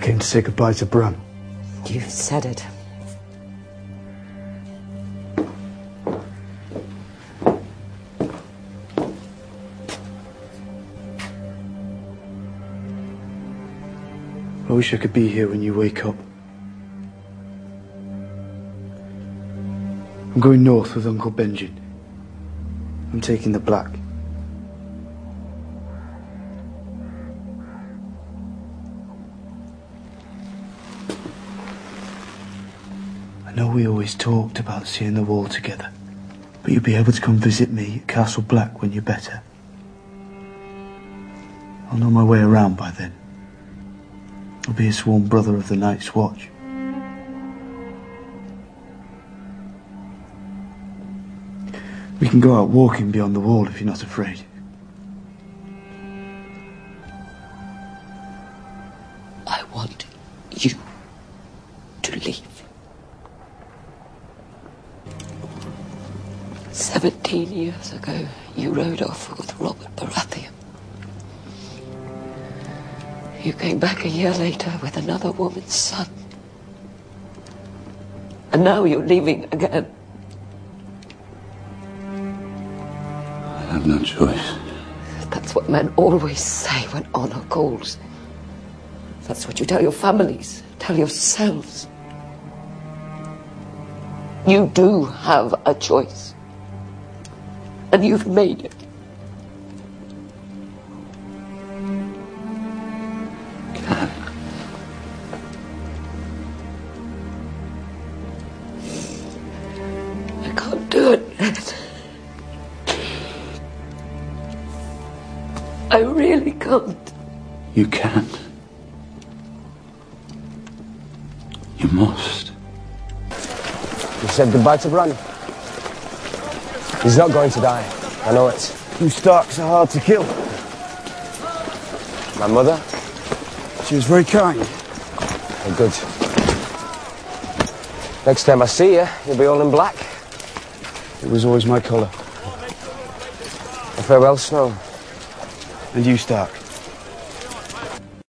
came to say goodbye to Bram. You said it. I wish I could be here when you wake up. I'm going north with Uncle Benjen. I'm taking the Black. I know we always talked about seeing the wall together, but you'll be able to come visit me at Castle Black when you're better. I'll know my way around by then. I'll be a sworn brother of the Night's Watch. We can go out walking beyond the wall if you're not afraid. I want you to leave. 17 years ago, you rode off with Robert Baratheon. You came back a year later with another woman's son. And now you're leaving again. I have no choice. That's what men always say when honor calls. That's what you tell your families, tell yourselves. You do have a choice. And you've made it. I can't do it. I really can't. You can. You must. You said goodbye to Bran. He's not going to die. I know it. You Starks are hard to kill. My mother? She was very kind. Oh, good. Next time I see you, you'll be all in black. It was always my colour. A farewell, Snow. And you, Stark.